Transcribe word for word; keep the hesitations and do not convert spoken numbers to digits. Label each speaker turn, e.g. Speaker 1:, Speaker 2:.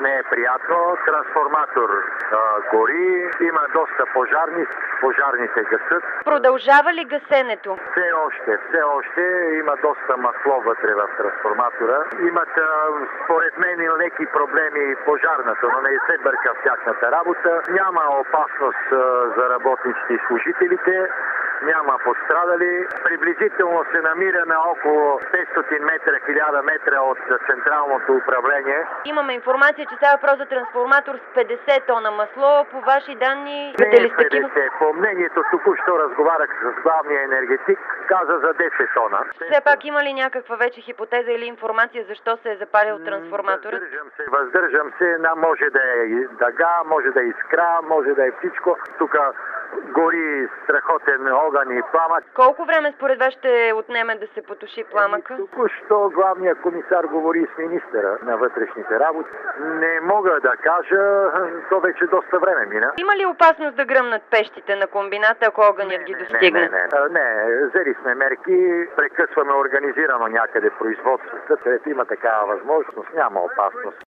Speaker 1: не е приятно. Трансформатор а, гори, има доста пожарни, пожарните гасят.
Speaker 2: Продължава ли гасенето?
Speaker 1: Все още, все още има доста масло вътре в трансформатора. Имат, а, според мен, леки проблеми пожарната, но не се бърка в тяхната работа. Няма опасност а, за работниците и служителите. Няма пострадали. Приблизително се намира на около петстотин метра, хиляда метра от централното управление.
Speaker 2: Имаме информация, че става въпрос за трансформатор с петдесет тона масло. По ваши данни...
Speaker 1: Не е петдесет. По мнението, току-що разговарях с главния енергетик, каза за десет тона.
Speaker 2: Все пак има ли някаква вече хипотеза или информация защо се е запалил трансформаторът?
Speaker 1: Въздържам се, въздържам се. Може да е дъга, може да е искра, може да е всичко. Тук гори страхотен огън и пламък.
Speaker 2: Колко време според вас ще отнеме да се потуши пламъка?
Speaker 1: Току-що главният комисар говори с министъра на вътрешните работи. Не мога да кажа, то вече доста време мина.
Speaker 2: Има ли опасност да гръмнат пещите на комбината, ако огънят ги достигне?
Speaker 1: Не, не, не. Не, взели сме мерки, прекъсваме организирано някъде производството, където има такава възможност, няма опасност.